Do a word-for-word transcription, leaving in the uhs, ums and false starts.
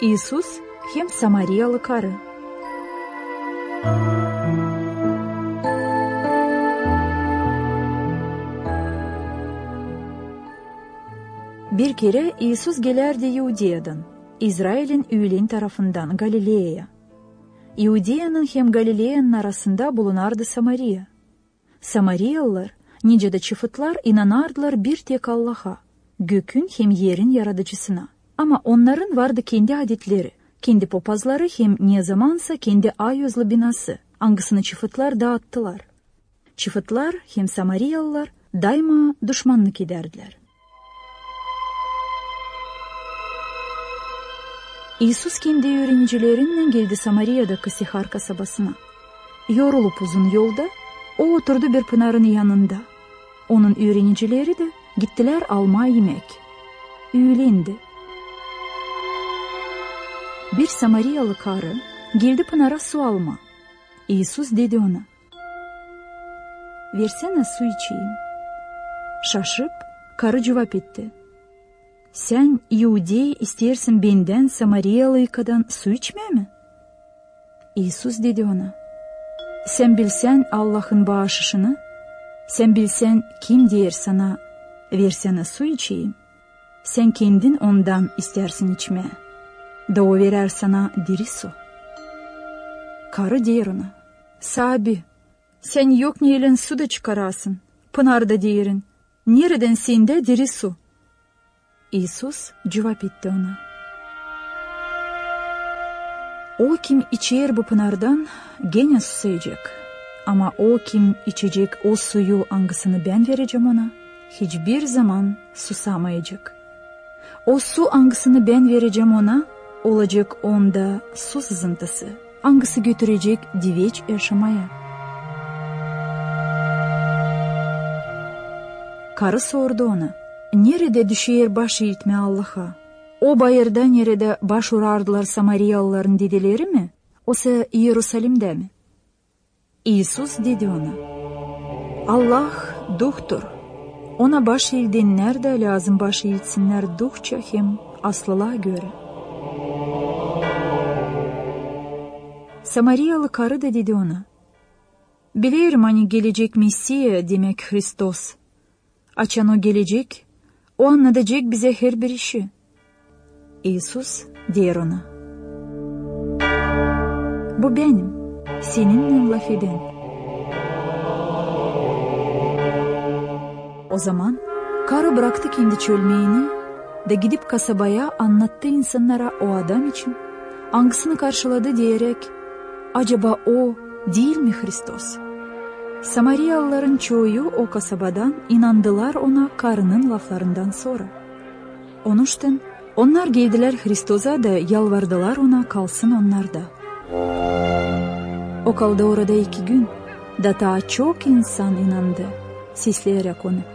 İsus hem Samariyalı karı. Bir kere İsus gelerdi Yudeyadan, İsrail'in üyelin tarafından Galilea'ya. Yudeyanın hem Galilea'nın arasında bulunardı Samariya. Samariyalılar, nice de çıfıtlar inanardılar bir tek Allah'a, gökün hem yerin yaratıcısına. Ama onların vardı kendi adetleri, kendi papazları hem ne zamansa kendi ayözlü binası, hangisini çıfıtlar dağıttılar. Çıfıtlar hem Samariyalılar daima düşmanlık ederdiler. İsus kendi öğrencilerinden geldi Samariya'daki Sihar kasabasına. Yorulup uzun yolda, o oturdu bir pınarın yanında. Onun öğrencileri de gittiler alma yemek. Öğlendi. Bir Samariyalı karı geldi pınara su alma. İsus dedi ona, versene su içeyim. Şaşıp karı cevap etti, sen Yahudi istersin benden Samariyalı'dan su içmeye mi? İsus dedi ona, sen bilsen Allah'ın bağışışını, sen bilsen kim diyer sana, versene su içeyim. Sen kendin ondan istersin içmeye. Da o verer sana diri su. Karı diyer ona, sahibi, sen yok neyle su da çıkarasın, pınarda diyerin, nereden sende diri su? İsus cevap etti ona, o kim içer bu pınardan gene susayacak. Ama o kim içecek o suyu hangisini ben vereceğim ona, hiçbir zaman susamayacak. O su hangisini ben vereceğim ona, olacak onda su sızıntısı, hangisi götürecek diveç yaşamaya. Karı sordu ona, nerede düşer baş eğitme Allah'a? O bayırda nerede baş urardılar Samariyalıların dedeleri mi? Osa Yerusalim'de mi? İsus dedi ona, Allah duhtur. Ona baş eğildenler de lazım baş eğitsinler duhça hem aslılığa göre. Samariyalı karı da dedi ona, bilirim hani gelecek Mesih demek Hristos. Açan o gelecek, o anlatacak bize her bir işi. İsus der ona, bu benim, seninle laf eden. O zaman karı bıraktı kendi çölmeğini de gidip kasabaya anlattı insanlara o adam için. Hangisini karşıladı diyerek, acaba o değil mi Hristos? Samariyalıların çoğu o kasabadan inandılar ona karının laflarından sonra. Onun için onlar geldiler Hristos'a da yalvardılar ona kalsın onlarda. O kaldı orada iki gün, da daha çok insan inandı, sesleyerek onu,